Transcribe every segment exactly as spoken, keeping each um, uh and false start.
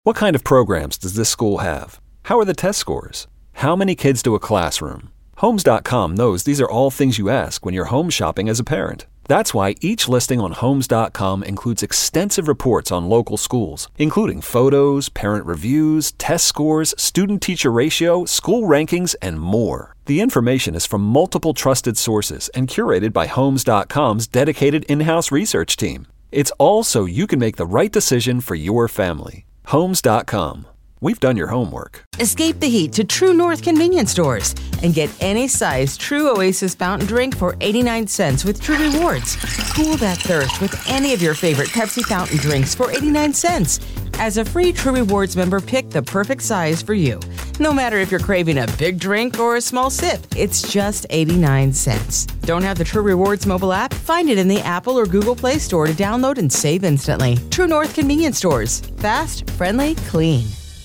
What kind of programs does this school have? How are the test scores? How many kids do a classroom? Homes dot com knows these are all things you ask when you're home shopping as a parent. That's why each listing on Homes dot com includes extensive reports on local schools, including photos, parent reviews, test scores, student-teacher ratio, school rankings, and more. The information is from multiple trusted sources and curated by Homes dot com's dedicated in-house research team. It's all so you can make the right decision for your family. Homes dot com. We've done your homework. Escape the heat to True North convenience stores and get any size True Oasis fountain drink for eighty-nine cents with True Rewards. Cool that thirst with any of your favorite Pepsi fountain drinks for eighty-nine cents. As a free True Rewards member, pick the perfect size for you. No matter if you're craving a big drink or a small sip, it's just eighty-nine cents. Don't have the True Rewards mobile app? Find it in the Apple or Google Play Store to download and save instantly. True North convenience stores. Fast, friendly, clean.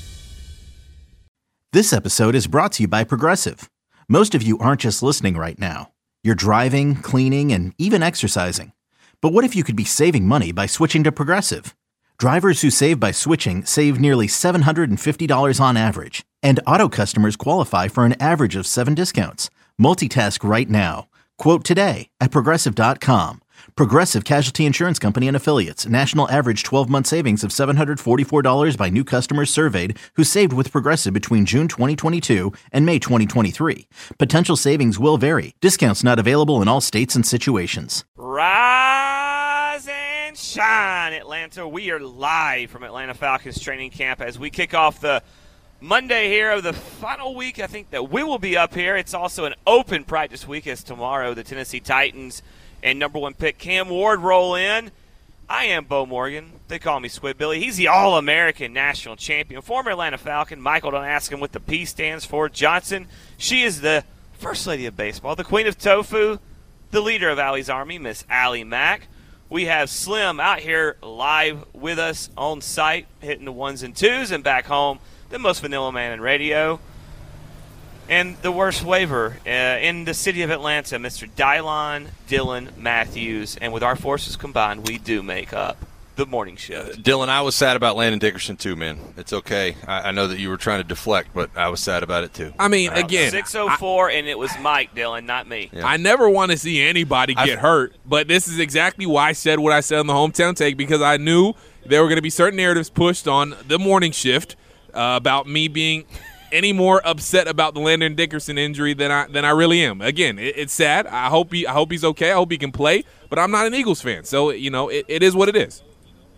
This episode is brought to you by Progressive. Most of you aren't just listening right now. You're driving, cleaning, and even exercising. But what if you could be saving money by switching to Progressive? Drivers who save by switching save nearly seven hundred fifty dollars on average. And auto customers qualify for an average of seven discounts. Multitask right now. Quote today at Progressive dot com. Progressive Casualty Insurance Company and Affiliates. National average twelve-month savings of seven hundred forty-four dollars by new customers surveyed who saved with Progressive between June twenty twenty-two and May twenty twenty-three. Potential savings will vary. Discounts not available in all states and situations. Rise and shine, Atlanta. We are live from Atlanta Falcons training camp as we kick off the Monday here of the final week. I think that we will be up here. It's also an open practice week as tomorrow the Tennessee Titans and number one pick Cam Ward roll in. I am Bo Morgan. They call me Squid Billy. He's the All-American national champion, former Atlanta Falcon. Michael, don't ask him what the P stands for. Johnson, she is the First Lady of Baseball, the Queen of Tofu, the leader of Allie's Army, Miss Allie Mack. We have Slim out here live with us on site, hitting the ones and twos, and back home, the most vanilla man in radio. And the worst waiver uh, in the city of Atlanta, Mister Dylon Dylan Matthews. And with our forces combined, we do make up the morning show. Uh, Dylan, I was sad about Landon Dickerson too, man. It's okay. I, I know that you were trying to deflect, but I was sad about it too. I mean, again, six oh four, and it was Mike, Dylan, not me. Yeah. I never want to see anybody get I've, hurt, but this is exactly why I said what I said on the hometown take, because I knew there were going to be certain narratives pushed on the morning shift uh, about me being – any more upset about the Landon Dickerson injury than I than I really am. Again, it, it's sad. I hope he I hope he's okay. I hope he can play. But I'm not an Eagles fan, so you know it, it is what it is.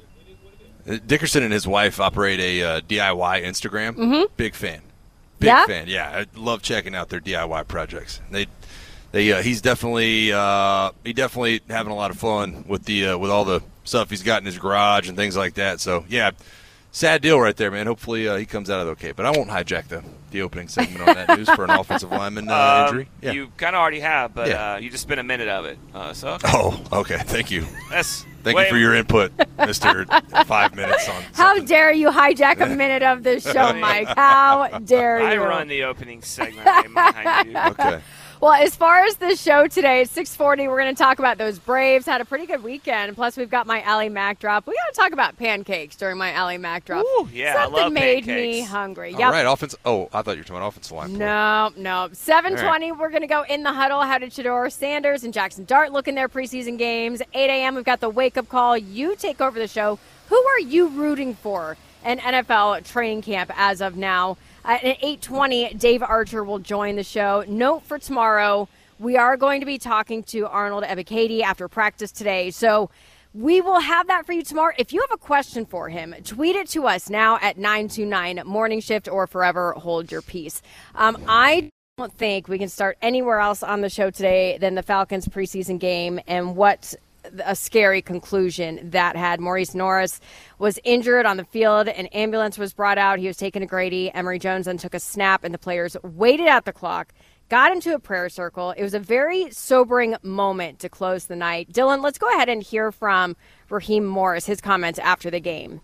Dickerson and his wife operate a uh, D I Y Instagram. Mm-hmm. Big fan. Big yeah? fan. Yeah, I love checking out their D I Y projects. They they uh, he's definitely uh, he definitely having a lot of fun with the uh, with all the stuff he's got in his garage and things like that. So yeah. Sad deal right there, man. Hopefully uh, he comes out of it okay. But I won't hijack the, the opening segment on that news for an offensive lineman uh, um, injury. Yeah. You kind of already have, but yeah. uh, you just spent a minute of it. Uh, so okay. Oh, okay. Thank you. That's Thank wait, you for your input, Mister Five Minutes on something. How dare you hijack a minute of this show, Mike? How dare you? I run the opening segment right behind you. Okay. Well, as far as the show today, at six forty, we're going to talk about those Braves. Had a pretty good weekend. Plus, we've got my Allie Mack drop. We got to talk about pancakes during my Allie Mack drop. Ooh, yeah, Something I love made pancakes. me hungry. All yep. right, offense. Oh, I thought you were talking about offensive line. Play. No, no. seven twenty, right. We're going to go in the huddle. How did Shedeur Sanders and Jackson Dart look in their preseason games? eight a.m., we've got the wake-up call. You take over the show. Who are you rooting for in N F L training camp as of now? Uh, at eight twenty, Dave Archer will join the show. Note for tomorrow, we are going to be talking to Arnold Ebiketie after practice today. So we will have that for you tomorrow. If you have a question for him, tweet it to us now at nine two nine Morning Shift or forever hold your peace. Um, I don't think we can start anywhere else on the show today than the Falcons preseason game and what a scary conclusion that had. Maurice Norris was injured on the field. An ambulance was brought out. He was taken to Grady. Emory Jones then took a snap, and the players waited out the clock, got into a prayer circle. It was a very sobering moment to close the night. Dylan, let's go ahead and hear from Raheem Morris, his comments after the game.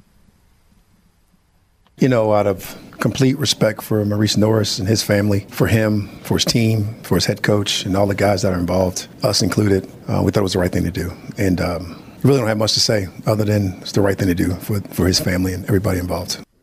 You know, out of complete respect for Maurice Norris and his family, for him, for his team, for his head coach, and all the guys that are involved, us included, uh, we thought it was the right thing to do. And um, really don't have much to say other than it's the right thing to do for, for his family and everybody involved.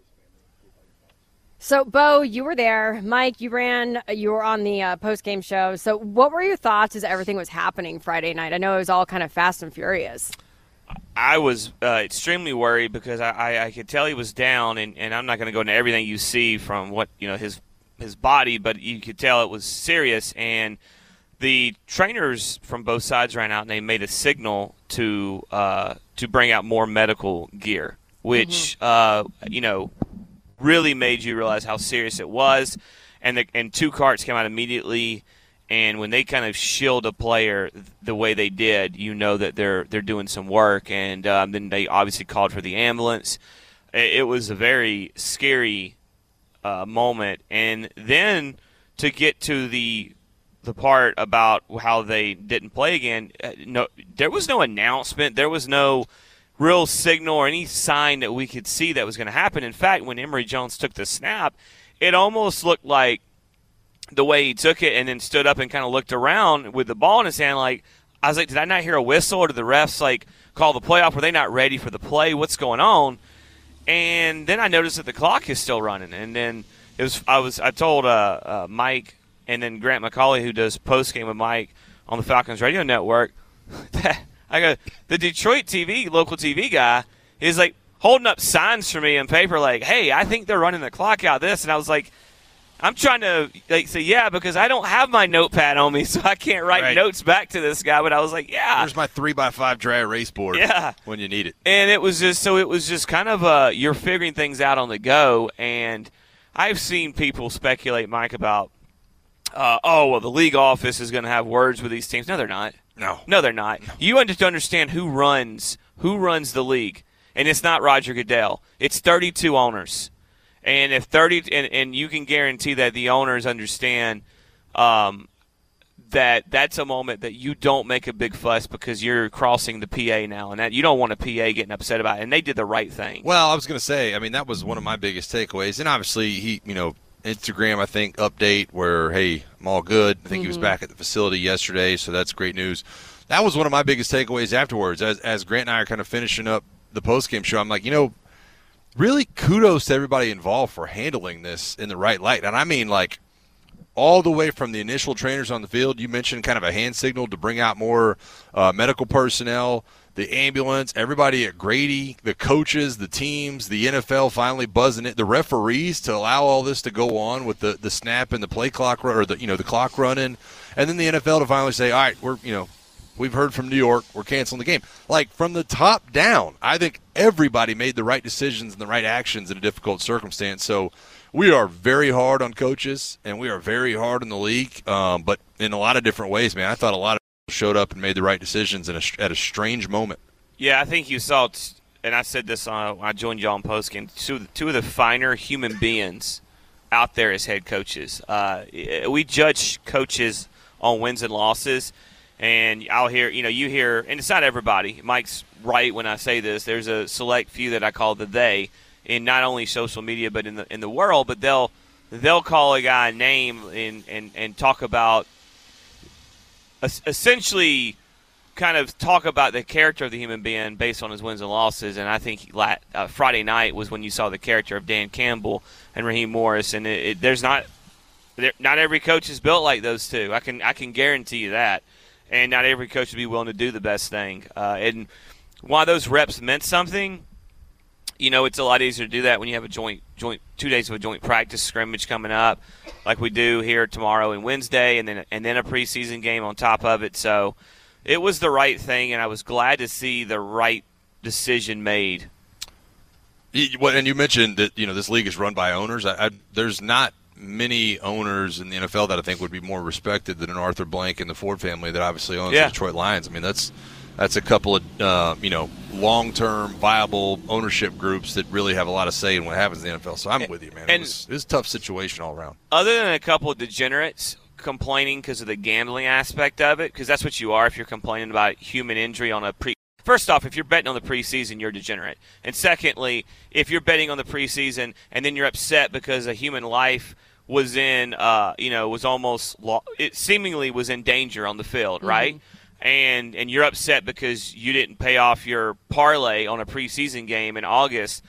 So, Bo, you were there. Mike, you ran. You were on the uh, post-game show. So what were your thoughts as everything was happening Friday night? I know it was all kind of fast and furious. I was uh, extremely worried because I, I, I could tell he was down, and, and I'm not going to go into everything you see from what you know his his body, but you could tell it was serious. And the trainers from both sides ran out, and they made a signal to uh, to bring out more medical gear, which mm-hmm. uh, you know. really made you realize how serious it was, and the, and two carts came out immediately, and when they kind of shield a player the way they did, you know that they're they're doing some work, and um, then they obviously called for the ambulance. It, it was a very scary uh, moment, and then to get to the the part about how they didn't play again, no, there was no announcement, there was no real signal or any sign that we could see that was going to happen. In fact, when Emory Jones took the snap, it almost looked like the way he took it and then stood up and kind of looked around with the ball in his hand. Like, I was like, did I not hear a whistle, or did the refs like call the play off? Were they not ready for the play? What's going on? And then I noticed that the clock is still running. And then it was I was I told uh, uh, Mike and then Grant McCauley, who does post game with Mike on the Falcons radio network, that I go, the Detroit T V, local T V guy, is like holding up signs for me on paper like, hey, I think they're running the clock out this. And I was like, I'm trying to like say, yeah, because I don't have my notepad on me, so I can't write right. notes back to this guy. But I was like, yeah. There's my three by five dry erase board yeah. when you need it. And it was just, so it was just kind of uh, you're figuring things out on the go. And I've seen people speculate, Mike, about, uh, oh, well, the league office is going to have words with these teams. No, they're not. No. No, they're not. No. You have to understand who runs who runs the league. And it's not Roger Goodell. It's thirty-two owners. And if thirty and, and you can guarantee that the owners understand um, that that's a moment that you don't make a big fuss because you're crossing the P A now, and that you don't want a P A getting upset about it. And they did the right thing. Well, I was going to say, I mean, that was one of my biggest takeaways. And obviously, he, you know, Instagram, I think, update where, hey, I'm all good. I think mm-hmm. he was back at the facility yesterday, so that's great news. That was one of my biggest takeaways afterwards. As, as Grant and I are kind of finishing up the postgame show, I'm like, you know, really kudos to everybody involved for handling this in the right light. And I mean, like, all the way from the initial trainers on the field. You mentioned kind of a hand signal to bring out more uh, medical personnel, the ambulance, everybody at Grady, the coaches, the teams, the N F L finally buzzing it, the referees to allow all this to go on with the, the snap and the play clock or the you know the clock running, and then the N F L to finally say, all right, we're you know we've heard from New York, we're canceling the game. Like, from the top down, I think everybody made the right decisions and the right actions in a difficult circumstance. So we are very hard on coaches, and we are very hard on the league, um, but in a lot of different ways, man. I thought a lot of people showed up and made the right decisions in a, at a strange moment. Yeah, I think you saw, t- and I said this uh, when I joined y'all in postgame, two, two of the finer human beings out there as head coaches. Uh, we judge coaches on wins and losses. And I'll hear, you know, you hear, and it's not everybody. Mike's right when I say this. There's a select few that I call the they in not only social media but in the in the world. But they'll they'll call a guy a name and and, and talk about essentially kind of talk about the character of the human being based on his wins and losses. And I think uh, Friday night was when you saw the character of Dan Campbell and Raheem Morris. And it, it, there's not there, not every coach is built like those two. I can I can guarantee you that. And not every coach would be willing to do the best thing. Uh, and while those reps meant something, you know, it's a lot easier to do that when you have a joint, joint two days of a joint practice scrimmage coming up, like we do here tomorrow and Wednesday, and then and then a preseason game on top of it. So it was the right thing, and I was glad to see the right decision made. And you mentioned that, you know, this league is run by owners. I, I, there's not many owners in the N F L that I think would be more respected than an Arthur Blank and the Ford family that obviously owns yeah. the Detroit Lions. I mean, that's that's a couple of uh, you know long-term viable ownership groups that really have a lot of say in what happens in the N F L. So I'm and, with you, man. It was, it was a tough situation all around. Other than a couple of degenerates complaining because of the gambling aspect of it, because that's what you are if you're complaining about human injury on a pre. First off, if you're betting on the preseason, you're degenerate. And secondly, if you're betting on the preseason and then you're upset because a human life was in, uh, you know, was almost, lo- it seemingly was in danger on the field, mm-hmm. right? And and you're upset because you didn't pay off your parlay on a preseason game in August.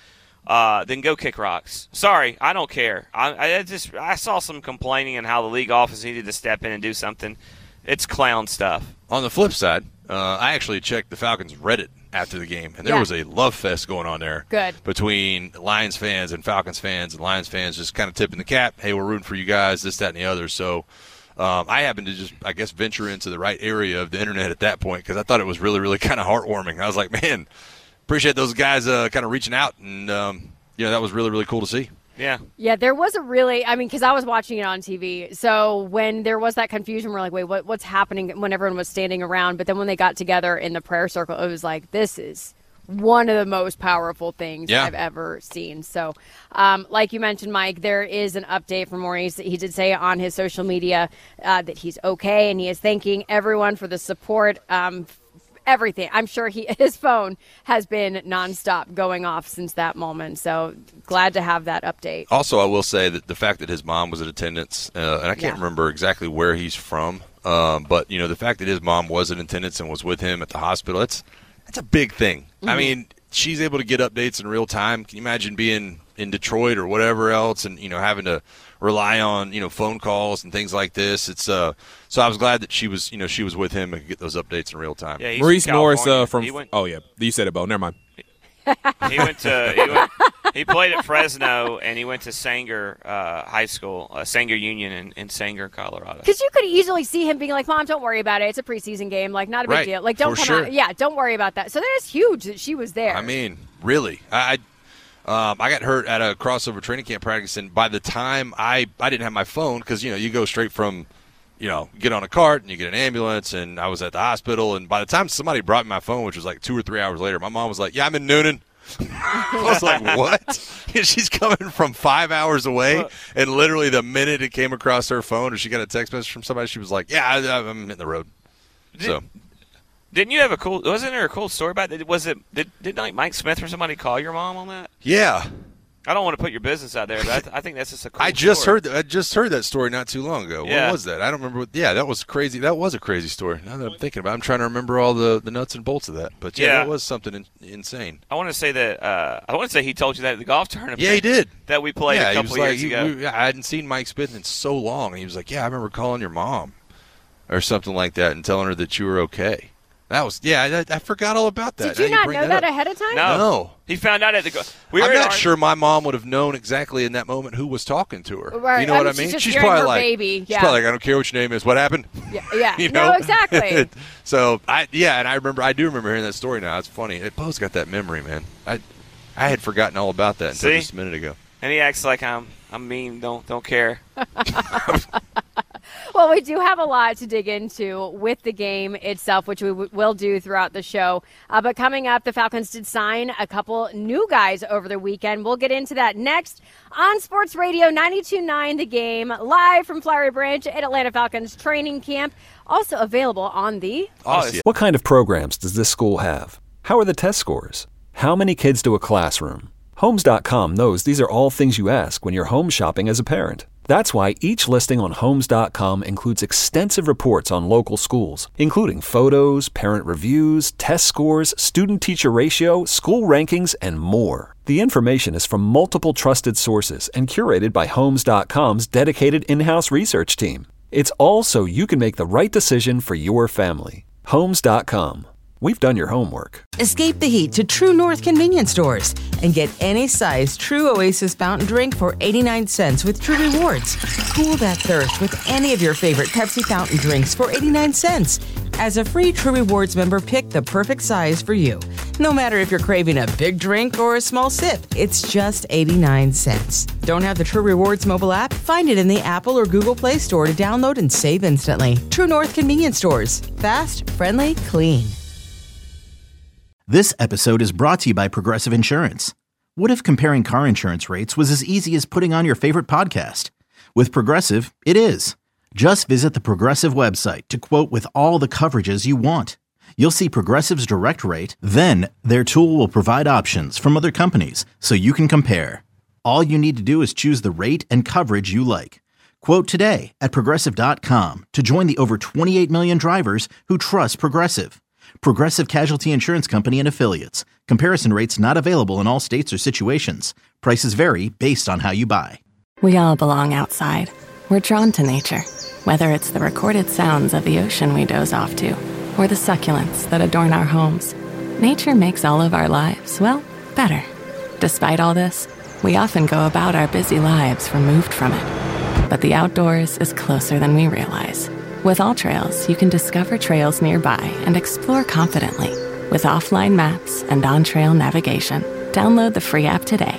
uh, then go kick rocks. Sorry, I don't care. I, I just I saw some complaining on how the league office needed to step in and do something. It's clown stuff. On the flip side, uh, I actually checked the Falcons Reddit after the game, and there Yeah. was a love fest going on there. Good. Between Lions fans and Falcons fans, and Lions fans just kind of tipping the cap. Hey, we're rooting for you guys, this, that, and the other. So um, I happened to just, I guess, venture into the right area of the internet at that point because I thought it was really, really kind of heartwarming. I was like, man, appreciate those guys uh, kind of reaching out, and um, you know, that was really, really cool to see. Yeah. Yeah, there was a really, I mean, because I was watching it on T V. So when there was that confusion, we're like, wait, what, what's happening when everyone was standing around? But then when they got together in the prayer circle, it was like, this is one of the most powerful things Yeah. I've ever seen. So um, like you mentioned, Mike, there is an update from Maurice. He did say on his social media uh, that he's okay, and he is thanking everyone for the support. Um, everything. I'm sure he his phone has been nonstop going off since that moment. So glad to have that update. Also, I will say that the fact that his mom was in attendance, uh, and I can't Yeah. remember exactly where he's from, um, but you know, the fact that his mom was in attendance and was with him at the hospital, that's that's a big thing. Mm-hmm. I mean, she's able to get updates in real time. Can you imagine being in Detroit or whatever else, and you know, having to rely on you know phone calls and things like this? It's uh, so I was glad that she was you know she was with him and could get those updates in real time. Yeah, he's Maurice from Norris uh, California. from. He went, Oh yeah, you said it, Bo. Never mind. he went to he, went, he played at Fresno, and he went to Sanger uh, High School, uh, Sanger Union in, in Sanger, Colorado. Because you could easily see him being like, Mom, don't worry about it. It's a preseason game. Like, not a big Right, deal. Like, don't for come sure. out. Yeah, don't worry about that. So that is huge that she was there. I mean, really, I I, um, I got hurt at a crossover training camp practice, and by the time I I didn't have my phone because you know you go straight from you know get on a cart and you get an ambulance, and I was at the hospital, and by the time somebody brought me my phone, which was like two or three hours later, my mom was like, "Yeah, I'm in Noonan." I was like, what? She's coming from five hours away, and literally the minute it came across her phone or she got a text message from somebody, she was like, yeah, I, I'm hitting the road. Did, So didn't you have a cool? Wasn't there a cool story about it? Was it? Did did like Mike Smith or somebody call your mom on that? yeah, I don't want to put your business out there, but I, th- I think that's just a cool. I just story. heard that. I just heard that story not too long ago. Yeah. What was that? I don't remember. What, yeah, that was crazy. That was a crazy story. Now that I'm thinking about it, I'm trying to remember all the, the nuts and bolts of that. But yeah, Yeah. that was something in, insane. I want to say that. Uh, I want to say he told you that at the golf tournament. Yeah, he did. That we played yeah, a he couple was like, years he- ago. we- yeah, I hadn't seen Mike Smith in so long, and he was like, yeah, I remember calling your mom or something like that and telling her that you were okay. That was yeah. I, I forgot all about that. Did you Now not bring know that up. ahead of time? No. No. He found out at the. Go- we were I'm at not our- sure my mom would have known exactly in that moment who was talking to her. Right. You know I what mean, I she's mean? just She's hearing probably her like, baby. she's Yeah. probably like, I don't care what your name is. What happened? Yeah, yeah. You no, know? exactly. So I yeah, and I remember I do remember hearing that story now. It's funny. It, Bo's got that memory, man. I I had forgotten all about that until See? just a minute ago. and he acts like I'm. I'm mean. Don't don't care. Well, we do have a lot to dig into with the game itself, which we w- will do throughout the show. Uh, but coming up, the Falcons did sign a couple new guys over the weekend. We'll get into that next on Sports Radio ninety-two point nine The Game, live from Flowery Branch at Atlanta Falcons training camp. Also available on the Odyssey. What kind of programs does this school have? How are the test scores? How many kids do a classroom? Homes dot com knows these are all things you ask when you're home shopping as a parent. That's why each listing on Homes dot com includes extensive reports on local schools, including photos, parent reviews, test scores, student-teacher ratio, school rankings, and more. The information is from multiple trusted sources and curated by Homes dot com's dedicated in-house research team. It's all so you can make the right decision for your family. Homes dot com. We've done your homework. Escape the heat to True North convenience stores and get any size True Oasis fountain drink for eighty-nine cents with True Rewards. Cool that thirst with any of your favorite Pepsi fountain drinks for eighty-nine cents. As a free True Rewards member, pick the perfect size for you. No matter if you're craving a big drink or a small sip, it's just eighty-nine cents. Don't have the True Rewards mobile app? Find it in the Apple or Google Play Store to download and save instantly. True North convenience stores. Fast, friendly, clean. This episode is brought to you by Progressive Insurance. What if comparing car insurance rates was as easy as putting on your favorite podcast? With Progressive, it is. Just visit the Progressive website to quote with all the coverages you want. You'll see Progressive's direct rate, then their tool will provide options from other companies so you can compare. All you need to do is choose the rate and coverage you like. Quote today at Progressive dot com to join the over twenty-eight million drivers who trust Progressive. Progressive Casualty Insurance Company and Affiliates. Comparison rates not available in all states or situations. Prices vary based on how you buy. We all belong outside. We're drawn to nature, whether it's the recorded sounds of the ocean we doze off to, or the succulents that adorn our homes. Nature makes all of our lives, well, better. Despite all this, we often go about our busy lives removed from it. But the outdoors is closer than we realize. With AllTrails, you can discover trails nearby and explore confidently. With offline maps and on-trail navigation, download the free app today.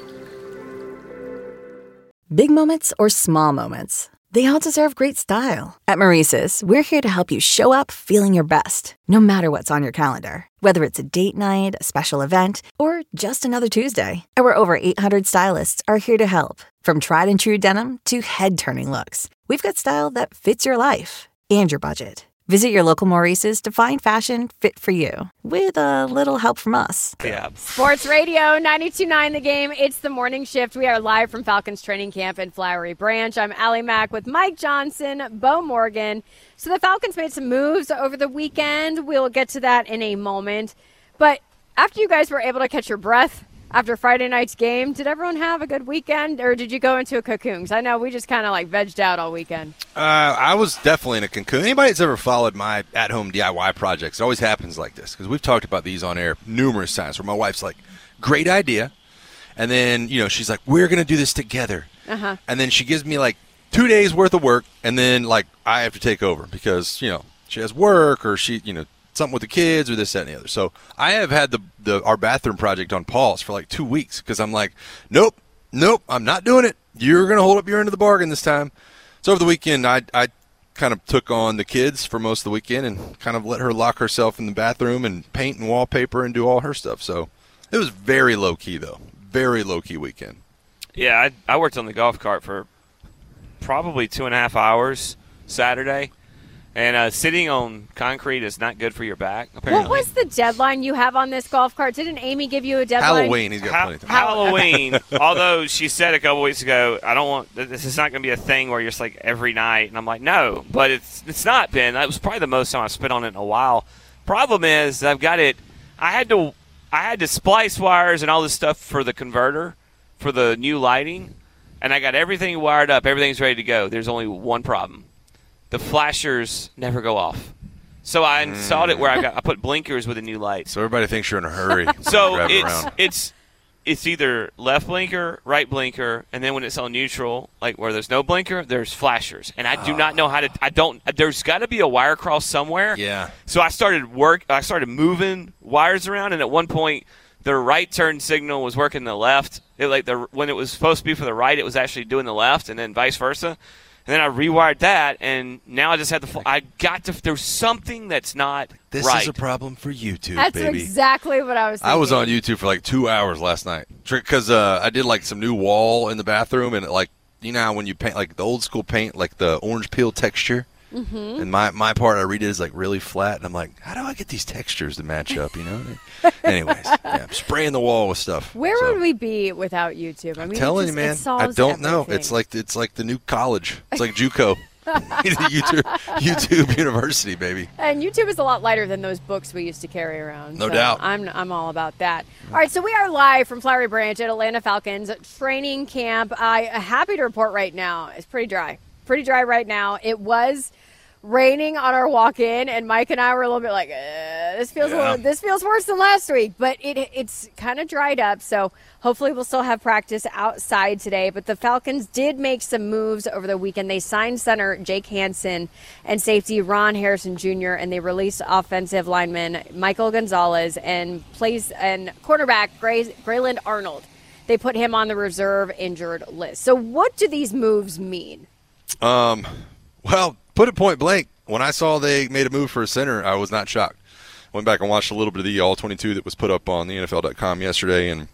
Big moments or small moments, they all deserve great style. At Maurice's, we're here to help you show up feeling your best, no matter what's on your calendar. Whether it's a date night, a special event, or just another Tuesday, our over eight hundred stylists are here to help. From tried and true denim to head-turning looks, we've got style that fits your life and your budget. Visit your local Maurice's to find fashion fit for you, with a little help from us. Yeah. Sports Radio ninety-two point nine The Game. It's the morning shift. We are live from Falcons training camp in Flowery Branch. I'm Allie Mack with Mike Johnson, Bo Morgan. So the Falcons made some moves over the weekend. We'll get to that in a moment. But after you guys were able to catch your breath after Friday night's game, did everyone have a good weekend, or did you go into a cocoon? Because I know we just kind of like vegged out all weekend. Uh, I was definitely in a cocoon. Anybody that's ever followed my at-home D I Y projects, it always happens like this, because we've talked about these on air numerous times where my wife's like, great idea, and then, you know, she's like, we're going to do this together. Uh-huh. And then she gives me like two days worth of work, and then like I have to take over because, you know, she has work or she, you know, something with the kids or this, that, and the other. So I have had the, the our bathroom project on pause for like two weeks because I'm like, nope, nope, I'm not doing it. You're going to hold up your end of the bargain this time. So over the weekend, I I kind of took on the kids for most of the weekend and kind of let her lock herself in the bathroom and paint and wallpaper and do all her stuff. So it was very low-key, though. Very low-key weekend. Yeah, I, I worked on the golf cart for probably two and a half hours Saturday. And uh, sitting on concrete is not good for your back, apparently. What was the deadline you have on this golf cart? Didn't Amy give you a deadline? Halloween. He's got ha- plenty of time. Halloween. Although she said a couple weeks ago, I don't want this is not going to be a thing where you're just like every night. And I'm like, no, but it's it's not been. That was probably the most time I've spent on it in a while. Problem is, I've got it. I had to I had to splice wires and all this stuff for the converter for the new lighting, and I got everything wired up. Everything's ready to go. There's only one problem. The flashers never go off. So I installed it where I got I put blinkers with the new lights. So everybody thinks you're in a hurry. So Grab it it's around. it's it's either left blinker, right blinker, and then when it's on neutral, like where there's no blinker, there's flashers. And I do not know how to I don't there's got to be a wire cross somewhere. Yeah. So I started work I started moving wires around, and at one point the right turn signal was working the left. It like the when it was supposed to be for the right, it was actually doing the left, and then vice versa. And then I rewired that, and now I just had to – I got to – there's something that's not This right. is a problem for YouTube, That's baby. exactly what I was thinking. I was on YouTube for like two hours last night because uh, I did like some new wall in the bathroom, and it, like, you know how when you paint like the old school paint, like the orange peel texture? Mm-hmm. And my, my part I redid is like really flat, and I'm like, how do I get these textures to match up, you know? Anyways, yeah, I'm spraying the wall with stuff. Where so. would we be without YouTube? I mean, I'm telling it you, just, man, it solves I don't know. everything. It's like it's like the new college. It's like JUCO. YouTube, YouTube University, baby. And YouTube is a lot lighter than those books we used to carry around. No so doubt. I'm I'm all about that. All right, so we are live from Flowery Branch at Atlanta Falcons training camp. I'm uh, happy to report right now it's pretty dry. Pretty dry right now. It was raining on our walk-in, and Mike and I were a little bit like, uh, this feels Yeah. a little, this feels worse than last week. But it it's kind of dried up, so hopefully we'll still have practice outside today. But the Falcons did make some moves over the weekend. They signed center Jake Hansen and safety Ron Harrison Junior, and they released offensive lineman Michael Gonzalez and plays and cornerback Gray, Grayland Arnold. They put him on the reserve injured list. So what do these moves mean? Um, well, put it point blank. When I saw they made a move for a center, I was not shocked. Went back and watched a little bit of the all twenty-two that was put up on the N F L dot com yesterday, and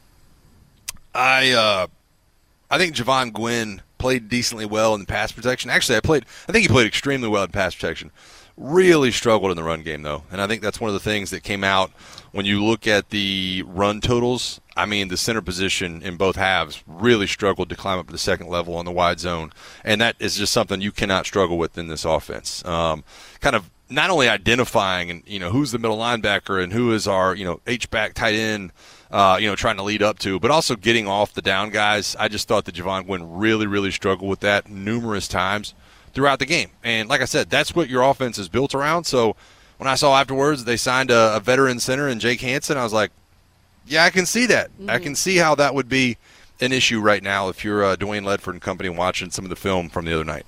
I uh, I think Javon Gwynn played decently well in the pass protection. Actually, I played. I think he played extremely well in pass protection. Really struggled in the run game, though, and I think that's one of the things that came out when you look at the run totals. I mean, the center position in both halves really struggled to climb up to the second level on the wide zone, and that is just something you cannot struggle with in this offense. Um, kind of not only identifying and, you know, who's the middle linebacker and who is our, you know, H-back tight end, uh, you know, trying to lead up to, but also getting off the down guys. I just thought that Javon Gwynn really, really struggled with that numerous times throughout the game. And like I said, that's what your offense is built around. So when I saw afterwards they signed a, a veteran center in Jake Hansen, I was like, yeah, I can see that. Mm-hmm. I can see how that would be an issue right now if you're uh, Dwayne Ledford and company watching some of the film from the other night.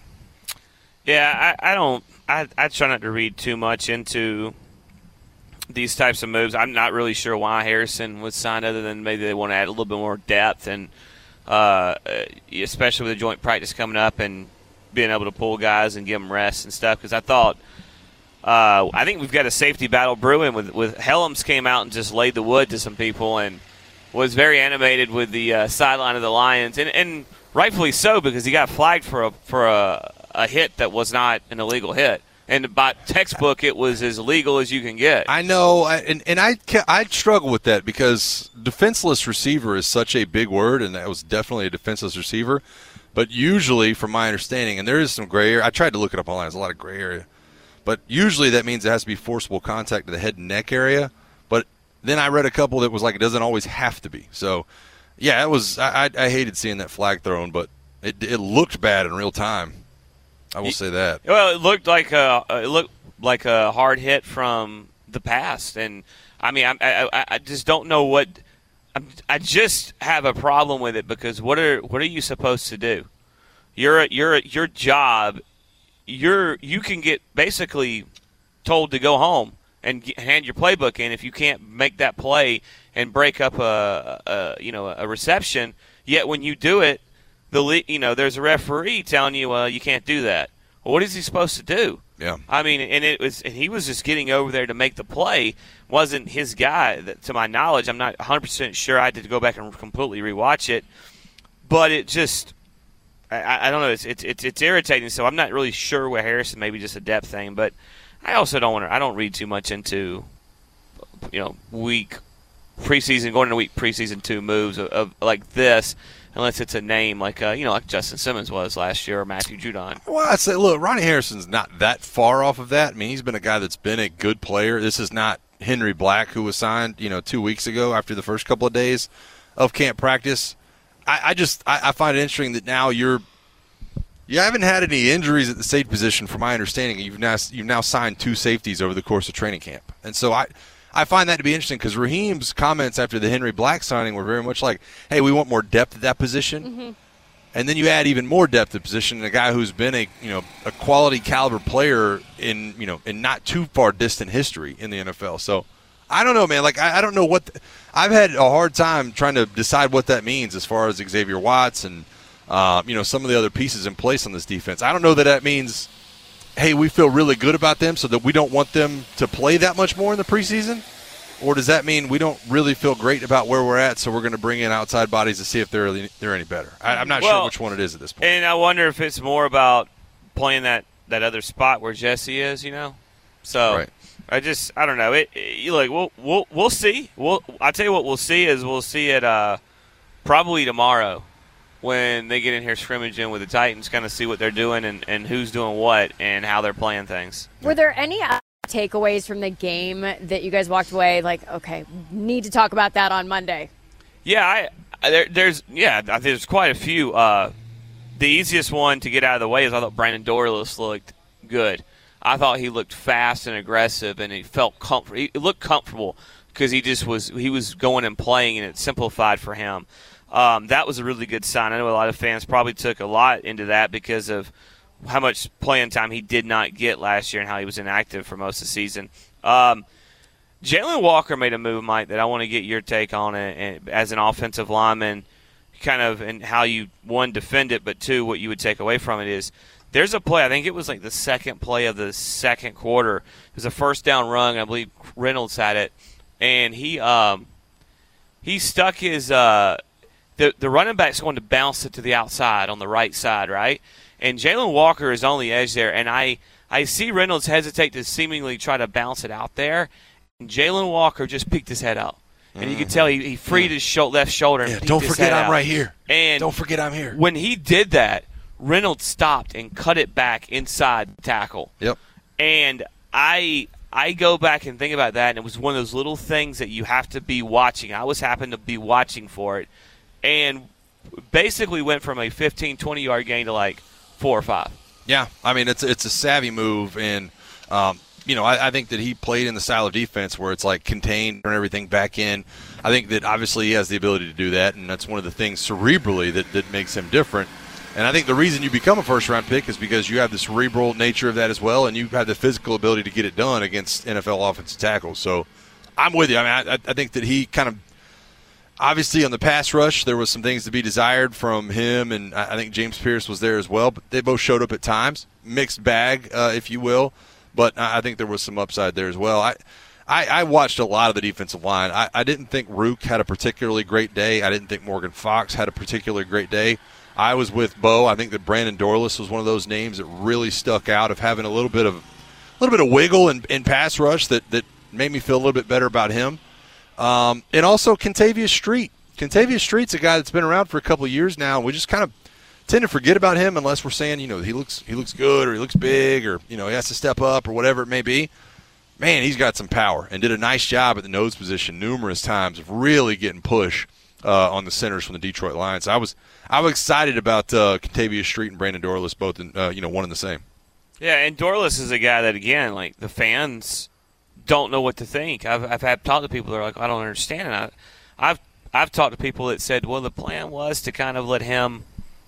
Yeah, I, I don't I, – I try not to read too much into these types of moves. I'm not really sure why Harrison was signed other than maybe they want to add a little bit more depth, and uh, especially with the joint practice coming up and being able to pull guys and give them rest and stuff, because I thought uh, – I think we've got a safety battle brewing with, with Helms came out and just laid the wood to some people and was very animated with the uh, sideline of the Lions, and, and rightfully so, because he got flagged for a for a – a hit that was not an illegal hit. And by textbook, it was as legal as you can get. I know, and, and I I struggle with that because defenseless receiver is such a big word, and that was definitely a defenseless receiver. But usually, from my understanding, and there is some gray area. I tried to look it up online. There's a lot of gray area. But usually that means it has to be forcible contact to the head and neck area. But then I read a couple that was like it doesn't always have to be. So, yeah, it was. I, I hated seeing that flag thrown, but it, it looked bad in real time. I will say that. Well, it looked like a it looked like a hard hit from the past, and I mean, I I, I just don't know what. I'm, I just have a problem with it because what are what are you supposed to do? You're you're your job. You're you can get basically told to go home and get, hand your playbook in if you can't make that play and break up a, a you know a reception. Yet when you do it, the you know there's a referee telling you uh, you can't do that. Well, what is he supposed to do? Yeah, I mean, and it was and he was just getting over there to make the play. Wasn't his guy, that, to my knowledge. I'm not one hundred percent sure. I had to go back and completely rewatch it, but it just I, I don't know. It's, it's it's it's irritating. So I'm not really sure where Harrison. Maybe just a depth thing, but I also don't want to. I don't read too much into you know week preseason going into week preseason two moves of, of like this. Unless it's a name like uh, you know, like Justin Simmons was last year or Matthew Judon. Well, I'd say, look, Ronnie Harrison's not that far off of that. I mean, he's been a guy that's been a good player. This is not Henry Black, who was signed, you know, two weeks ago after the first couple of days of camp practice. I, I just I, I find it interesting that now you're you haven't had any injuries at the safety position, from my understanding. You've now you've now signed two safeties over the course of training camp, and so I. I find that to be interesting because Raheem's comments after the Henry Black signing were very much like, hey, we want more depth at that position. Mm-hmm. And then you add even more depth at position and a guy who's been a you know a quality caliber player in you know in not too far distant history in the N F L. So I don't know, man. Like I, I don't know what the, I've had a hard time trying to decide what that means as far as Xavier Watts and uh, you know some of the other pieces in place on this defense. I don't know that that means, hey, we feel really good about them so that we don't want them to play that much more in the preseason? Or does that mean we don't really feel great about where we're at, so we're going to bring in outside bodies to see if they're they're any better? I, I'm not well, sure which one it is at this point. And I wonder if it's more about playing that, that other spot where Jesse is, you know? So right. I just – I don't know. It, it, you like we'll, we'll, we'll see. We'll, I'll tell you what we'll see is we'll see it uh, probably tomorrow when they get in here scrimmaging with the Titans, kind of see what they're doing and, and who's doing what and how they're playing things. Were there any takeaways from the game that you guys walked away like, okay, need to talk about that on Monday? Yeah, I there, there's yeah, there's quite a few. Uh, the easiest one to get out of the way is I thought Brandon Dorlus looked good. I thought he looked fast and aggressive, and he felt comfort. He looked comfortable because he just was he was going and playing, and it simplified for him. Um, that was a really good sign. I know a lot of fans probably took a lot into that because of how much playing time he did not get last year and how he was inactive for most of the season. Um, Jalen Walker made a move, Mike, that I want to get your take on it, and as an offensive lineman, kind of, and how you, one, defend it, but two, what you would take away from it is there's a play, I think it was like the second play of the second quarter. It was a first down run. I believe Reynolds had it, and he um, he stuck his uh, – the, the running back's going to bounce it to the outside on the right side, right? And Jalen Walker is on the edge there, and I, I see Reynolds hesitate to seemingly try to bounce it out there. And Jalen Walker just peeked his head out. And you could tell he, he freed his sho- left shoulder and yeah, peeked don't his forget head I'm out. right here. And don't forget I'm here. When he did that, Reynolds stopped and cut it back inside the tackle. Yep. And I I go back and think about that, and it was one of those little things that you have to be watching. I was happened to be watching for it, and basically went from a fifteen, twenty-yard gain to like four or five. Yeah, I mean, it's, it's a savvy move, and um, – you know, I, I think that he played in the style of defense where it's like contained and everything back in. I think that obviously he has the ability to do that, and that's one of the things cerebrally that, that makes him different. And I think the reason you become a first-round pick is because you have the cerebral nature of that as well, and you have the physical ability to get it done against N F L offensive tackles. So I'm with you. I mean, I, I think that he kind of – obviously on the pass rush there was some things to be desired from him, and I think James Pierce was there as well, but they both showed up at times. Mixed bag, uh, if you will. But I think there was some upside there as well. I, I, I watched a lot of the defensive line. I, I didn't think Rook had a particularly great day. I didn't think Morgan Fox had a particularly great day. I was with Bo. I think that Brandon Dorlus was one of those names that really stuck out of having a little bit of a little bit of wiggle in, in pass rush that, that made me feel a little bit better about him. Um, and also Kentavious Street. Kentavious Street's a guy that's been around for a couple of years now. We just kind of tend to forget about him unless we're saying, you know, he looks he looks good or he looks big or, you know, he has to step up or whatever it may be. Man, he's got some power and did a nice job at the nose position numerous times of really getting push uh, on the centers from the Detroit Lions. I was I was excited about uh, Kentavious Street and Brandon Dorlus, both in, uh, you know, one and the same. Yeah, and Dorlus is a guy that, again, like the fans don't know what to think. I've I've had talked to people that are like, I don't understand it. I, I've I've talked to people that said, well, the plan was to kind of let him,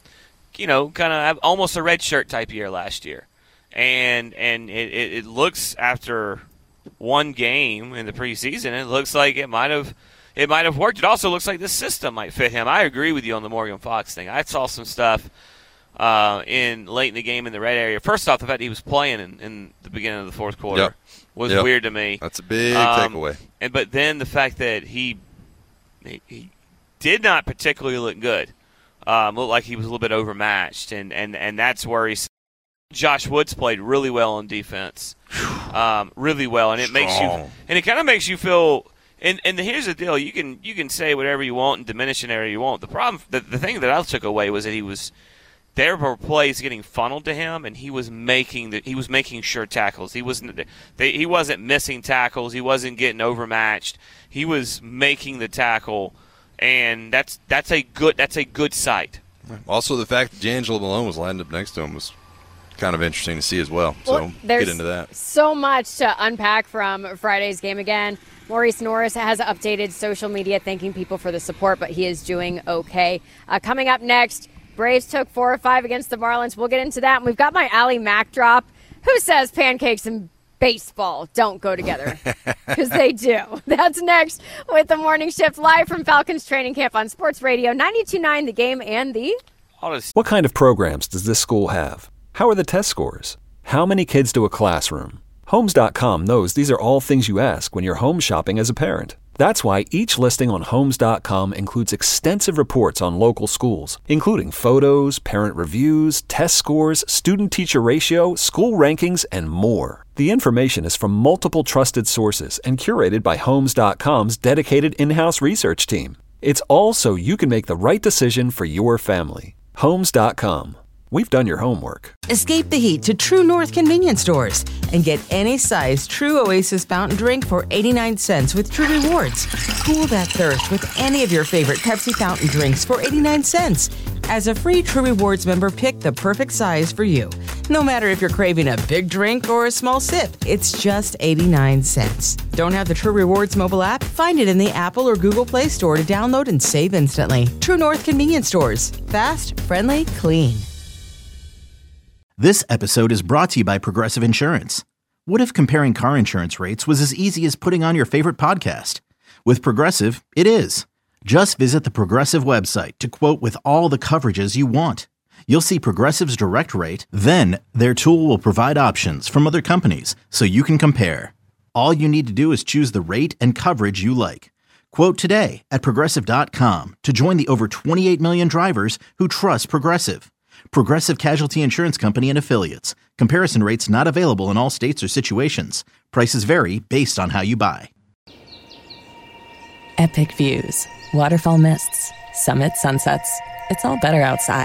you know, kind of have almost a red shirt type year last year. And and it, it, it looks after one game in the preseason, it looks like it might have it might have worked. It also looks like the system might fit him. I agree with you on the Morgan Fox thing. I saw some stuff uh, in late in the game in the red area. First off, the fact he was playing in, in the beginning of the fourth quarter yep. was yep. weird to me. That's a big um, takeaway. And but then the fact that he he, he did not particularly look good. Um, looked like he was a little bit overmatched, and, and, and that's where he's. Josh Woods played really well on defense, um, really well, and it Strong. makes you and it kind of makes you feel. And and here's the deal: you can you can say whatever you want and diminish an area you want. The problem, the, the thing that I took away was that he was there were plays getting funneled to him, and he was making the he was making sure tackles. He wasn't they, he wasn't missing tackles. He wasn't getting overmatched. He was making the tackle. And that's that's a good that's a good sight. Also, the fact that D'Angelo Malone was lined up next to him was kind of interesting to see as well. well so there's get into that. So much to unpack from Friday's game again. Maurice Norris has updated social media thanking people for the support, but he is doing okay. Uh, coming up next, Braves took four or five against the Marlins. We'll get into that. And we've got my Ally Mack drop. Who says pancakes and baseball don't go together? Because they do. That's next with the Morning Shift live from Falcons training camp on Sports Radio ninety-two point nine The Game and the What kind of programs does this school have? How are the test scores? How many kids to a classroom? Homes dot com knows these are all things you ask when you're home shopping as a parent. That's why each listing on Homes dot com includes extensive reports on local schools, including photos, parent reviews, test scores, student-teacher ratio, school rankings, and more. The information is from multiple trusted sources and curated by Homes dot com's dedicated in-house research team. It's all so you can make the right decision for your family. Homes dot com. We've done your homework. Escape the heat to True North convenience stores and get any size True Oasis fountain drink for eighty-nine cents with True Rewards. Cool that thirst with any of your favorite Pepsi fountain drinks for eighty-nine cents. As a free True Rewards member, pick the perfect size for you. No matter if you're craving a big drink or a small sip, it's just eighty-nine cents. Don't have the True Rewards mobile app? Find it in the Apple or Google Play Store to download and save instantly. True North convenience stores. Fast, friendly, clean. This episode is brought to you by Progressive Insurance. What if comparing car insurance rates was as easy as putting on your favorite podcast? With Progressive, it is. Just visit the Progressive website to quote with all the coverages you want. You'll see Progressive's direct rate, then their tool will provide options from other companies so you can compare. All you need to do is choose the rate and coverage you like. Quote today at Progressive dot com to join the over twenty-eight million drivers who trust Progressive. Progressive Casualty Insurance Company and Affiliates. Comparison rates not available in all states or situations. Prices vary based on how you buy. Epic views, waterfall mists, summit sunsets. It's all better outside.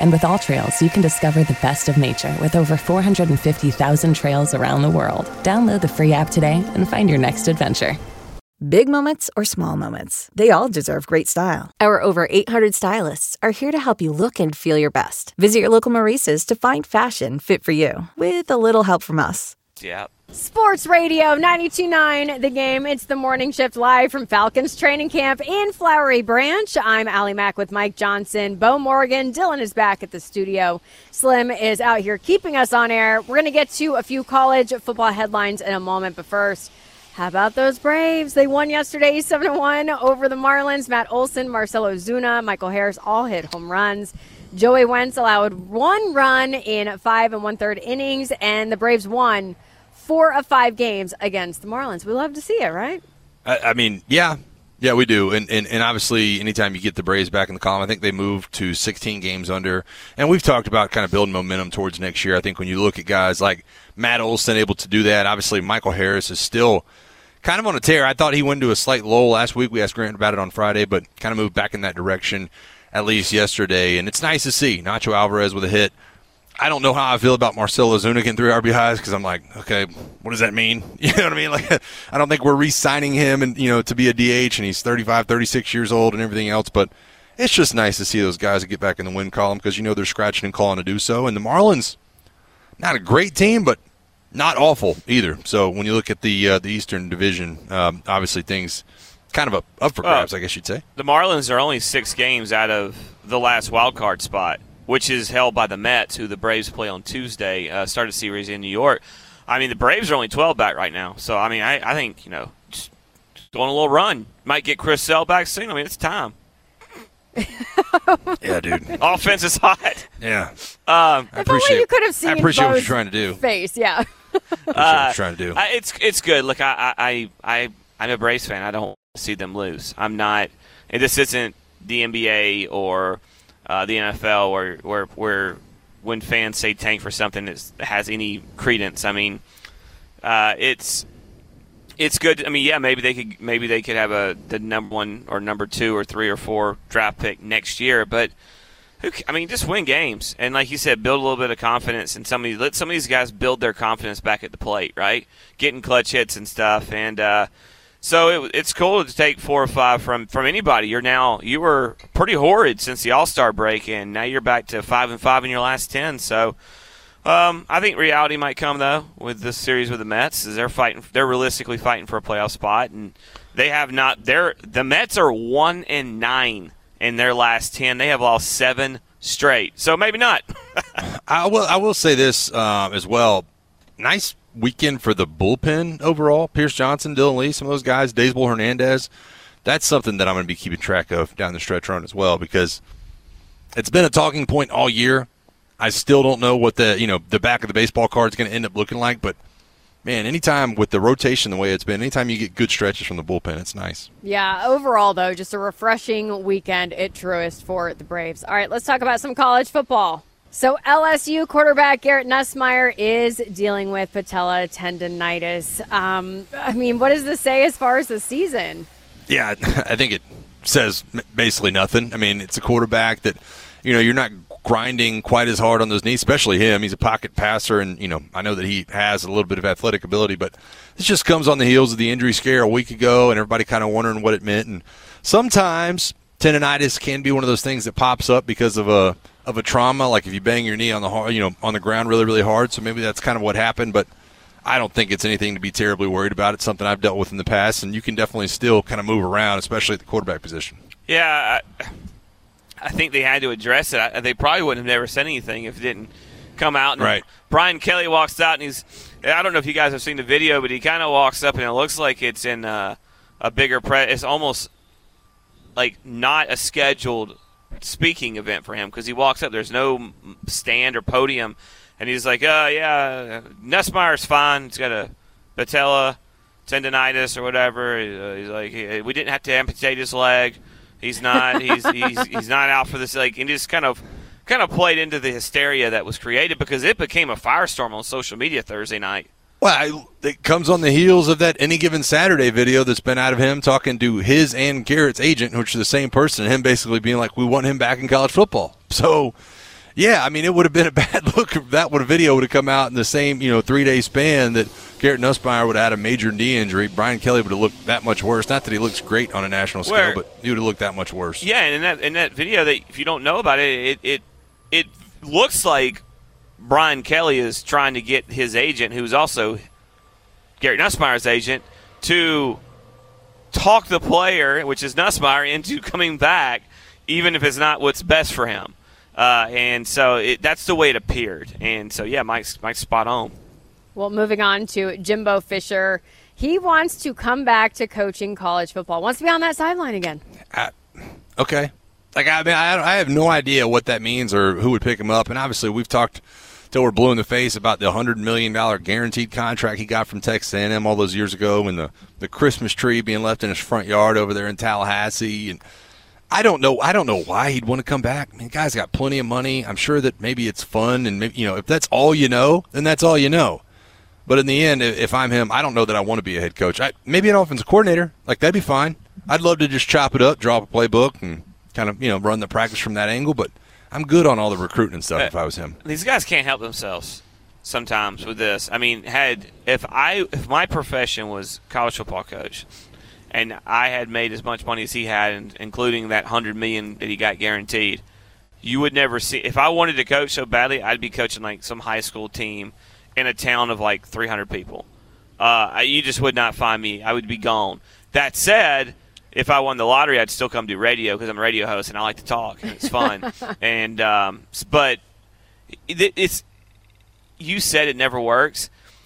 And with All Trails, you can discover the best of nature with over four hundred fifty thousand trails around the world. Download the free app today and find your next adventure. Big moments or small moments, they all deserve great style. Our over eight hundred stylists are here to help you look and feel your best. Visit your local Maurices to find fashion fit for you, with a little help from us. Yeah. Sports Radio ninety-two point nine The Game. It's the Morning Shift live from Falcons training camp in Flowery Branch. I'm Allie Mack with Mike Johnson. Bo Morgan. Dylan is back at the studio. Slim is out here keeping us on air. We're going to get to a few college football headlines in a moment, but first, how about those Braves? They won yesterday seven to one over the Marlins. Matt Olson, Marcelo Zuna, Michael Harris all hit home runs. Joey Wentz allowed one run in five and one-third innings, and the Braves won four of five games against the Marlins. We love to see it, right? I, I mean, yeah. Yeah, we do. And, and and obviously, anytime you get the Braves back in the column, I think they moved to sixteen games under. And we've talked about kind of building momentum towards next year. I think when you look at guys like Matt Olson able to do that, obviously Michael Harris is still kind of on a tear. I thought he went into a slight lull last week. We asked Grant about it on Friday, but kind of moved back in that direction at least yesterday. And it's nice to see Nacho Alvarez with a hit. I don't know how I feel about Marcelo Zuna getting three R B Is because I'm like, okay, what does that mean? You know what I mean? Like, I don't think we're re-signing him and you know to be a D H, and he's thirty-five, thirty-six years old and everything else. But it's just nice to see those guys get back in the win column because you know they're scratching and clawing to do so. And the Marlins, not a great team, but not awful either. So when you look at the uh, the Eastern Division, um, obviously things kind of up, up for grabs, uh, I guess you'd say. The Marlins are only six games out of the last wild card spot, which is held by the Mets, who the Braves play on Tuesday, uh, start a series in New York. I mean, the Braves are only twelve back right now. So, I mean, I, I think, you know, just, just going a little run. Might get Chris Sale back soon. I mean, it's time. Yeah, dude. Offense is hot. Yeah. Um, I appreciate you could have seen I appreciate Bo's what you're trying to do. Face, yeah. I appreciate what you're trying to do. Uh, it's, it's good. Look, I, I, I, I'm a Braves fan. I don't see them lose. I'm not – and this isn't the N B A or – Uh, the N F L, where, where where when fans say tank for something that has any credence. I mean, uh, it's it's good. I mean, yeah, maybe they could maybe they could have a the number one or number two or three or four draft pick next year, but who? I mean, just win games and, like you said, build a little bit of confidence. And some of these, let some of these guys build their confidence back at the plate, right? Getting clutch hits and stuff, and. Uh, So it, it's cool to take four or five from, from anybody. You're now you were pretty horrid since the All-Star break, and now you're back to five and five in your last ten. So um, I think reality might come though with this series with the Mets, as they're fighting. They're realistically fighting for a playoff spot, and they have not. They're the Mets are one and nine in their last ten. They have lost seven straight. So maybe not. I will. I will say this uh, as well. Nice weekend for the bullpen overall. Pierce Johnson, Dylan Lee, some of those guys, Daysbel Hernandez. That's something that I'm going to be keeping track of down the stretch run as well, because it's been a talking point all year. I still don't know what the you know the back of the baseball card is going to end up looking like, but man, anytime with the rotation the way it's been, anytime you get good stretches from the bullpen, it's nice. Yeah, overall though, just a refreshing weekend at Truist for the Braves. All right, let's talk about some college football. So L S U quarterback Garrett Nussmeier is dealing with patella tendonitis. Um, I mean, what does this say as far as the season? Yeah, I think it says basically nothing. I mean, it's a quarterback that, you know, you're not grinding quite as hard on those knees, especially him. He's a pocket passer, and, you know, I know that he has a little bit of athletic ability, but this just comes on the heels of the injury scare a week ago, and everybody kind of wondering what it meant. And sometimes tendonitis can be one of those things that pops up because of a of a trauma, like if you bang your knee on the hard, you know, on the ground really, really hard. So maybe that's kind of what happened, but I don't think it's anything to be terribly worried about. It's something I've dealt with in the past, and you can definitely still kind of move around, especially at the quarterback position. Yeah, I, I think they had to address it. They probably wouldn't have never said anything if it didn't come out. And right. Brian Kelly walks out, and he's – I don't know if you guys have seen the video, but he kind of walks up, and it looks like it's in a, a bigger pre- – it's almost like not a scheduled – speaking event for him, because he walks up, there's no stand or podium, and he's like, uh, yeah, Nussmeier's fine. He's got a patella tendonitis or whatever. Uh, he's like, hey, we didn't have to amputate his leg. He's not. He's he's he's not out for this. Like, and just kind of kind of played into the hysteria that was created, because it became a firestorm on social media Thursday night. Well, I, it comes on the heels of that Any Given Saturday video that's been out of him talking to his and Garrett's agent, which is the same person, and him basically being like, we want him back in college football. So Yeah, I mean, it would have been a bad look if that would video would have come out in the same, you know, three-day span that Garrett Nussmeier would have had a major knee injury. Brian Kelly would have looked that much worse. Not that he looks great on a national scale, Where, but he would have looked that much worse. Yeah, and in that in that video, that if you don't know about it, it it it looks like Brian Kelly is trying to get his agent, who's also Garrett Nussmeier's agent, to talk the player, which is Nussmeier, into coming back, even if it's not what's best for him. Uh, and so it, that's the way it appeared. And so, yeah, Mike's, Mike's spot on. Well, moving on to Jimbo Fisher. He wants to come back to coaching college football. Wants to be on that sideline again. Uh, okay. Like, I mean, I, I have no idea what that means or who would pick him up. And obviously, we've talked till we're blue in the face about the one hundred million dollars guaranteed contract he got from Texas A and M all those years ago, and the, the Christmas tree being left in his front yard over there in Tallahassee. And I don't know. I don't know why he'd want to come back. I mean, the guy's got plenty of money. I'm sure that maybe it's fun, and maybe, you know, if that's all you know, then that's all you know. But in the end, if I'm him, I don't know that I want to be a head coach. I, maybe an offensive coordinator, like that'd be fine. I'd love to just chop it up, draw up a playbook, and kind of, you know, run the practice from that angle. But I'm good on all the recruiting and stuff. If I was him, these guys can't help themselves sometimes with this. I mean, had if I if my profession was college football coach, and I had made as much money as he had, including that hundred million that he got guaranteed, you would never see. If I wanted to coach so badly, I'd be coaching like some high school team in a town of like three hundred people. Uh, you just would not find me. I would be gone. That said, if I won the lottery, I'd still come do radio because I'm a radio host and I like to talk and it's fun. and um, but it, it's you said it never works,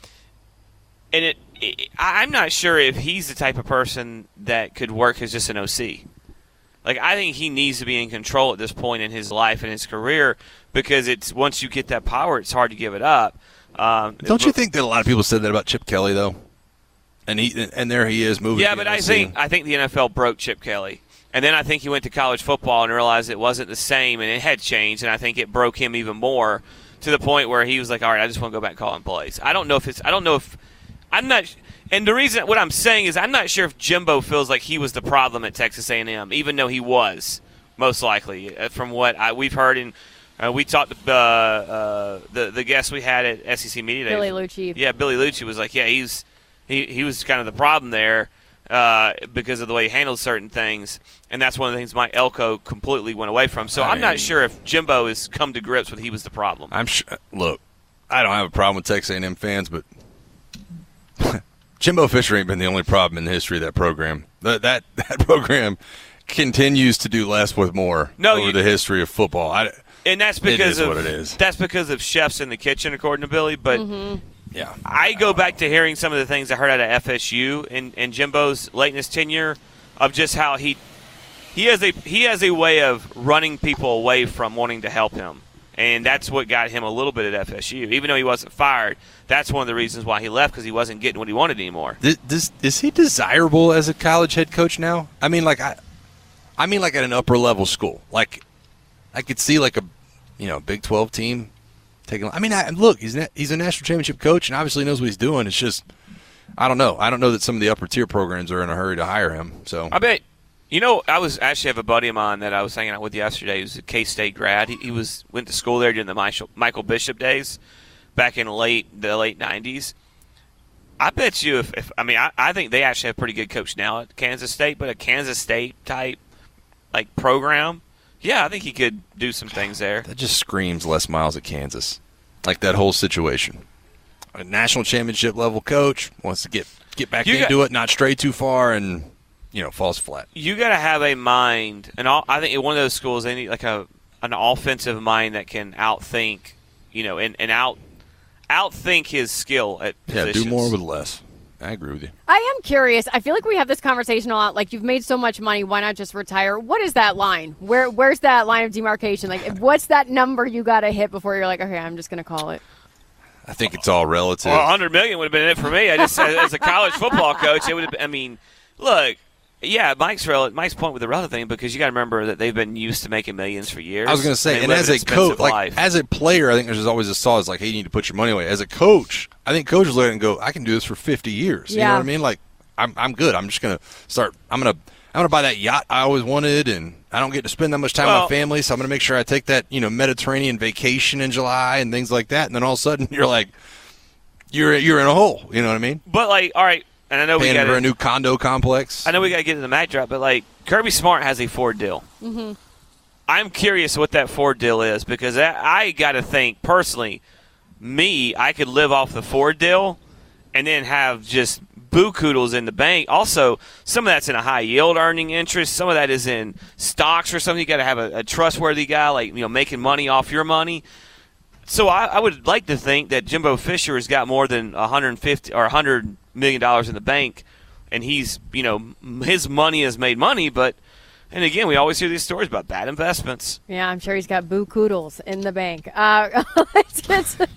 and it. I'm not sure if he's the type of person that could work as just an O C. Like, I think he needs to be in control at this point in his life and his career, because it's once you get that power, it's hard to give it up. Um, Don't you think that a lot of people said that about Chip Kelly, though? And he and there he is moving. Yeah, but I think I think the N F L broke Chip Kelly, and then I think he went to college football and realized it wasn't the same, and it had changed, and I think it broke him even more to the point where he was like, "All right, I just want to go back and calling plays." I don't know if it's. I don't know if. I'm not. And the reason what I'm saying is I'm not sure if Jimbo feels like he was the problem at Texas A and M, even though he was most likely, from what I, we've heard. And uh, we talked to uh, uh, the the guest we had at S E C Media Day, Billy Lucci. Yeah, Billy Lucci was like, yeah, he's he he was kind of the problem there uh, because of the way he handled certain things, and that's one of the things Mike Elko completely went away from. So I I'm mean, not sure if Jimbo has come to grips with he was the problem. I'm sure. Look, I don't have a problem with Texas A and M fans, but Jimbo Fisher ain't been the only problem in the history of that program. That that, that program continues to do less with more no, over you, the history of football. I, and that's because of what it is. That's because of chefs in the kitchen, according to Billy. But mm-hmm. yeah, I go back to hearing some of the things I heard out of F S U and, and Jimbo's late in his tenure, of just how he he has a he has a way of running people away from wanting to help him. And that's what got him a little bit at F S U. Even though he wasn't fired, that's one of the reasons why he left, because he wasn't getting what he wanted anymore. This, this, is he desirable as a college head coach now? I mean, like I, I mean, like at an upper level school. Like, I could see like a, you know, Big twelve team taking. I mean, I, look, he's na- he's a national championship coach and obviously knows what he's doing. It's just, I don't know. I don't know that some of the upper tier programs are in a hurry to hire him. So I bet. You know, I was actually have a buddy of mine that I was hanging out with yesterday. He was a K-State grad. He, he was went to school there during the Michael, Michael Bishop days, back in late the late nineties. I bet you, if, if I mean, I, I think they actually have a pretty good coach now at Kansas State, but a Kansas State type like program, yeah, I think he could do some things there. That just screams Les Miles at Kansas, like that whole situation. A national championship level coach wants to get get back you into got, it, not stray too far, and. You know, falls flat. You got to have a mind, and all, I think one of those schools they need like a an offensive mind that can outthink, you know, and, and out outthink his skill at positions. Yeah, do more with less. I agree with you. I am curious. I feel like we have this conversation a lot. Like, you've made so much money, why not just retire? What is that line? Where Where's that line of demarcation? Like, what's that number you got to hit before you're like, okay, I'm just going to call it? I think it's all relative. Well, one hundred million dollars would have been it for me. I just said, as a college football coach, it would have. I mean, look. Yeah, Mike's rel- Mike's point with the relative thing, because you got to remember that they've been used to making millions for years. I was going to say, and as a coach, like as a player, I think there's always a saw. It's like, hey, you need to put your money away. As a coach, I think coaches look at it and go, I can do this for fifty years. Yeah. You know what I mean? Like, I'm I'm good. I'm just going to start. I'm going to. I want to buy that yacht I always wanted, and I don't get to spend that much time Well, with my family, so I'm going to make sure I take that, you know, Mediterranean vacation in July and things like that. And then all of a sudden, you're like, you're you're in a hole. You know what I mean? But like, all right, and I know Paying we got for a new condo complex. I know we got to get to the Mac drop, but like Kirby Smart has a Ford deal. Mm-hmm. I'm curious what that Ford deal is because I, I got to think personally, me, I could live off the Ford deal and then have just boo-koodles in the bank. Also, some of that's in a high-yield earning interest. Some of that is in stocks or something. You got to have a, a trustworthy guy, like, you know, making money off your money. So I, I would like to think that Jimbo Fisher has got more than one hundred fifty or one hundred million dollars in the bank, and he's, you know, his money has made money, but and again, we always hear these stories about bad investments. Yeah, I'm sure he's got boo koodles in the bank. Uh, let's get to-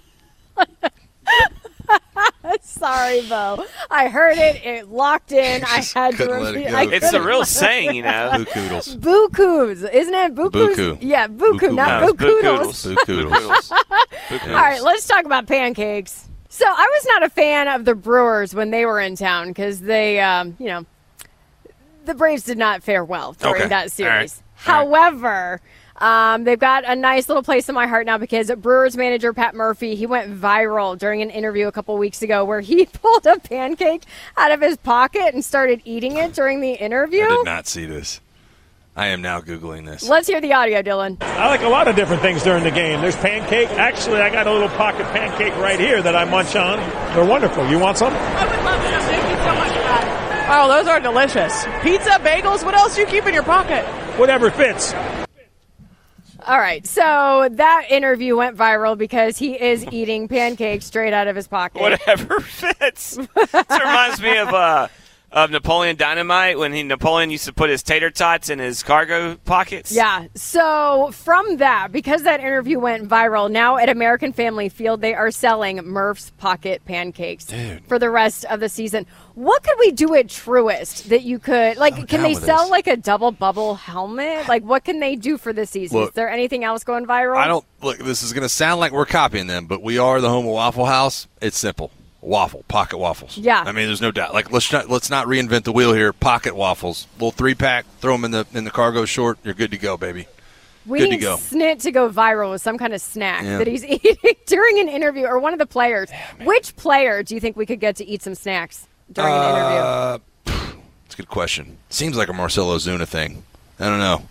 Sorry, Bo. I heard it. It locked in. I had to couldn't let it repeat. go. I It's a couldn't real let saying, it you go. know. Boo Koodles. Boo koos, isn't it? Boo koos? Buku. Yeah, buku, Buku. not No, boo it's boo koodles. Boo Koodles. All right, let's talk about pancakes. So I was not a fan of the Brewers when they were in town because they, um, you know, the Braves did not fare well during Okay. that series. All right. All right. However, um, they've got a nice little place in my heart now because Brewers manager Pat Murphy, he went viral during an interview a couple weeks ago where he pulled a pancake out of his pocket and started eating it during the interview. I did not see this. I am now Googling this. Let's hear the audio, Dylan. I like a lot of different things during the game. There's pancake. Actually, I got a little pocket pancake right here that I munch on. They're wonderful. You want some? I would love some. Thank you so much for that. Oh, those are delicious. Pizza, bagels, what else do you keep in your pocket? Whatever fits. All right, so that interview went viral because he is eating pancakes straight out of his pocket. Whatever fits. This reminds me of uh, of Napoleon Dynamite when he Napoleon used to put his tater tots in his cargo pockets. Yeah, so from that, because that interview went viral, now at American Family Field, they are selling Murph's Pocket Pancakes Dude. for the rest of the season. What could we do at Truist that you could, like, I'm can down they with sell, this. like, a double bubble helmet? Like, what can they do for this season? Look, Is there anything else going viral? I don't look. This is going to sound like we're copying them, but we are the home of Waffle House. It's simple: waffle, pocket waffles. Yeah. I mean, there's no doubt. Like, let's not let's not reinvent the wheel here. Pocket waffles, little three pack. Throw them in the in the cargo short. You're good to go, baby. We Good to need go. Snit to go viral with some kind of snack Yeah. that he's eating during an interview, or one of the players. Which player do you think we could get to eat some snacks during an interview? Uh, That's a good question. Seems like a Marcelo Zuna thing. I don't know.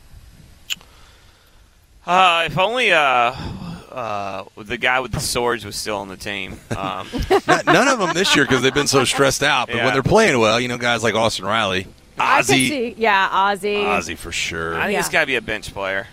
Uh, if only uh, uh, the guy with the swords was still on the team. Um, Not, none of them this year because they've been so stressed out. But Yeah. when they're playing well, you know, guys like Austin Riley, I could Ozzy, see, yeah, Ozzy. Ozzy for sure. I think Yeah. it's got to be a bench player.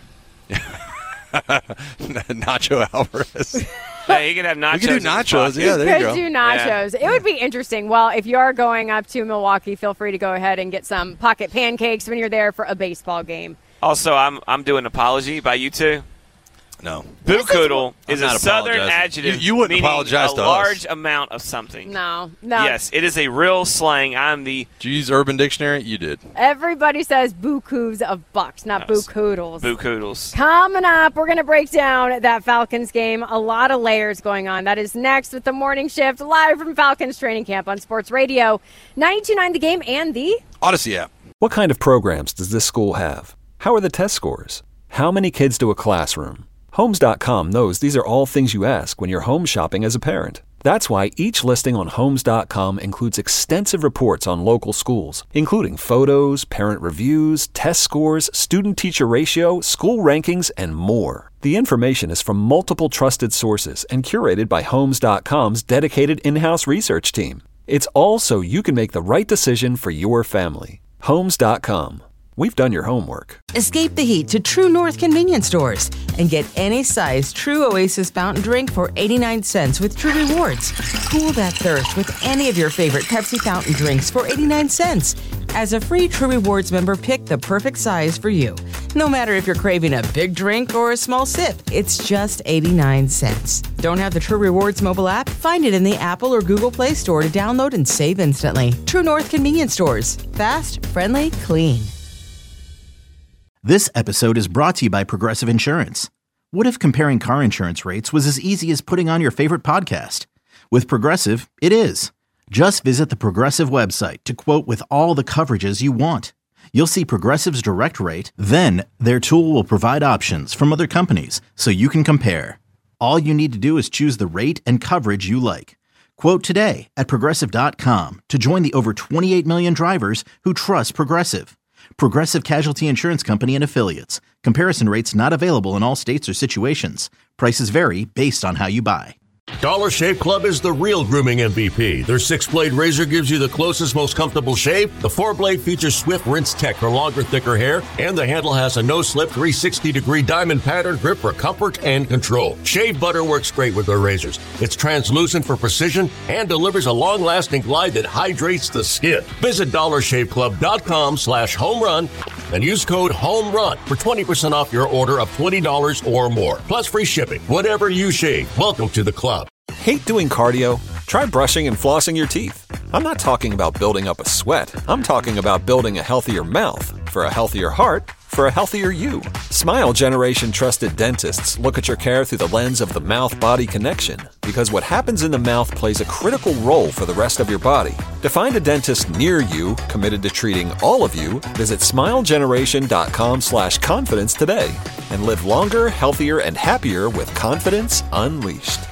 Nacho Alvarez. Hey, he could have nachos. We could do in his nachos. pocket. Yeah, there you Could go. do nachos. It would be interesting. Well, if you are going up to Milwaukee, feel free to go ahead and get some pocket pancakes when you're there for a baseball game. Also, I'm I'm doing an apology by you two. No. Boo-koodle I'm is a not southern apologizing. adjective You- you wouldn't meaning apologize a to us. large amount of something. No, no. Yes, it is a real slang. I'm the Did you use Urban Dictionary? You did. Everybody says bukus of bucks, not Yes. boo-koodles. boo-koodles. Coming up, we're going to break down that Falcons game. A lot of layers going on. That is next with the morning shift, live from Falcons training camp on Sports Radio, ninety-two point nine The Game and the Odyssey app. What kind of programs does this school have? How are the test scores? How many kids do a classroom? Homes dot com knows these are all things you ask when you're home shopping as a parent. That's why each listing on Homes dot com includes extensive reports on local schools, including photos, parent reviews, test scores, student-teacher ratio, school rankings, and more. The information is from multiple trusted sources and curated by Homes dot com's dedicated in-house research team. It's all so you can make the right decision for your family. Homes dot com. We've done your homework. Escape the heat to True North convenience stores and get any size True Oasis fountain drink for eighty-nine cents with True Rewards. Cool that thirst with any of your favorite Pepsi fountain drinks for eighty-nine cents. As a free True Rewards member, pick the perfect size for you. No matter if you're craving a big drink or a small sip, it's just eighty-nine cents. Don't have the True Rewards mobile app? Find it in the Apple or Google Play Store to download and save instantly. True North convenience stores. Fast, friendly, clean. This episode is brought to you by Progressive Insurance. What if comparing car insurance rates was as easy as putting on your favorite podcast? With Progressive, it is. Just visit the Progressive website to quote with all the coverages you want. You'll see Progressive's direct rate, then their tool will provide options from other companies so you can compare. All you need to do is choose the rate and coverage you like. Quote today at Progressive dot com to join the over twenty-eight million drivers who trust Progressive. Progressive Casualty Insurance Company and Affiliates. Comparison rates not available in all states or situations. Prices vary based on how you buy. Dollar Shave Club is the real grooming M V P. Their six-blade razor gives you the closest, most comfortable shave. The four-blade features swift rinse tech for longer, thicker hair. And the handle has a no-slip three sixty degree diamond pattern grip for comfort and control. Shave butter works great with their razors. It's translucent for precision and delivers a long-lasting glide that hydrates the skin. Visit dollar shave club dot com slash home run and use code HOMERUN for twenty percent off your order of twenty dollars or more. Plus free shipping. Whatever you shave, welcome to the club. Hate doing cardio? Try brushing and flossing your teeth. I'm not talking about building up a sweat. I'm talking about building a healthier mouth. For a healthier heart, for a healthier you. Smile Generation trusted dentists look at your care through the lens of the mouth-body connection, because what happens in the mouth plays a critical role for the rest of your body. To find a dentist near you committed to treating all of you, visit smile generation dot com slash confidence today and live longer, healthier, and happier with confidence unleashed.